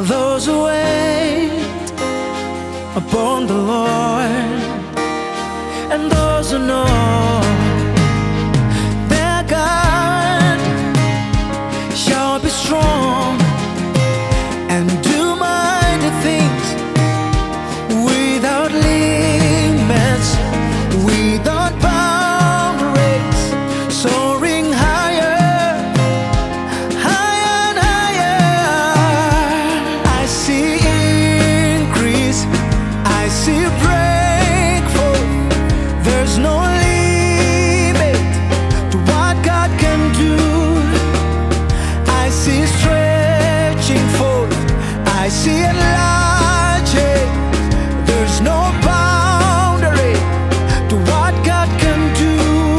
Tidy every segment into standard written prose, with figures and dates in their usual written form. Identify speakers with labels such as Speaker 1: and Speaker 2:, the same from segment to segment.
Speaker 1: those who wait upon the Lord, and those who know their God shall be strong and do mighty things without limits, without boundaries, soaring higher, higher and higher. I see increase, I see breakthrough. There's no limit to what God can do. I see stretching forth, I see enlarging. There's no boundary to what God can do.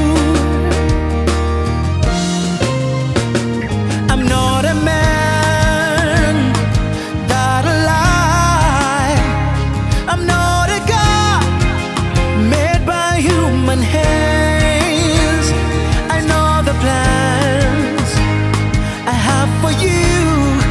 Speaker 1: I'm not a man that I lie. I'm not a God made by human hands. I know the plans I have for you,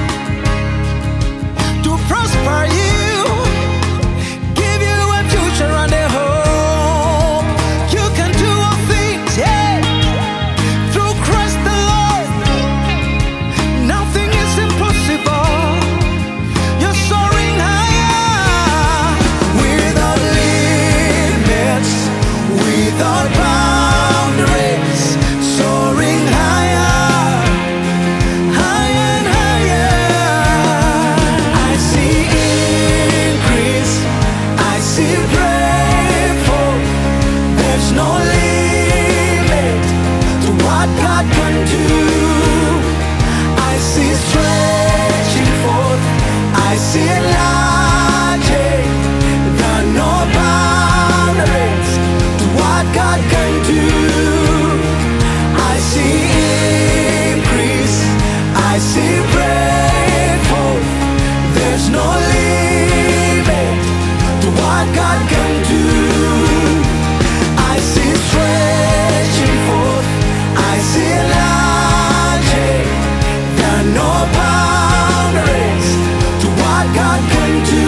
Speaker 1: to prosper you, give you a future and a hope. You can do all things, yeah, through Christ the Lord. Nothing is impossible. You're soaring higher, without limits, without boundaries, soaring higher, higher and higher. I see increase, I see breakthrough. There's no limit to what God can do. I see stretching forth, I see enlarging. There are no boundaries to what God can do. I see increase, I see breakthrough. There's no limit to what God can do. I see stretching forth, I see enlarging. There are no boundaries to what God can do.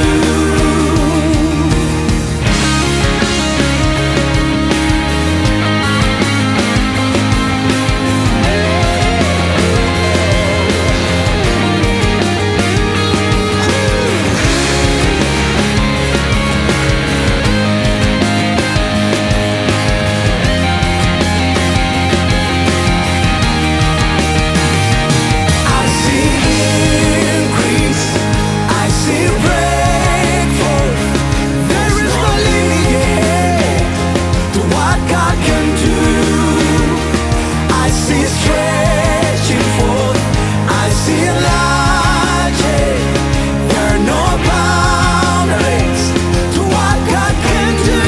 Speaker 1: I see increase, I see breakthrough. There is no limit to what God can do. I see stretching forth, I see enlarging. There are no boundaries to what God can do.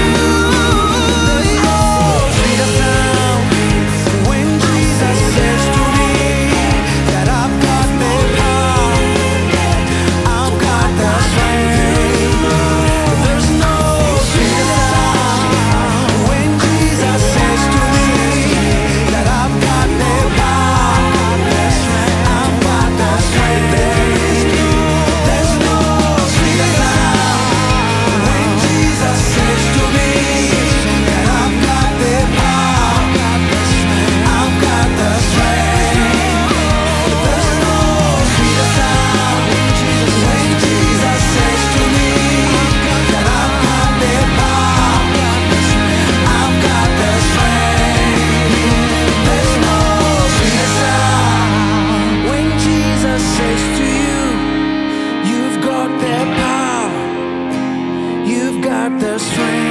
Speaker 1: Oh, sweet the sound when Jesus says to me that I've got the power, I've got the strength. There's no sweeter sound when Jesus says to me that I've got the power, I've got the strength. There's no sweeter sound when Jesus says to me that I've got the power, I've got the strength. There's no sweeter sound when Jesus says to me that I've got the power, I've got the strength. There's no sweeter sound when Jesus says to you, you've got the power, you've got the strength.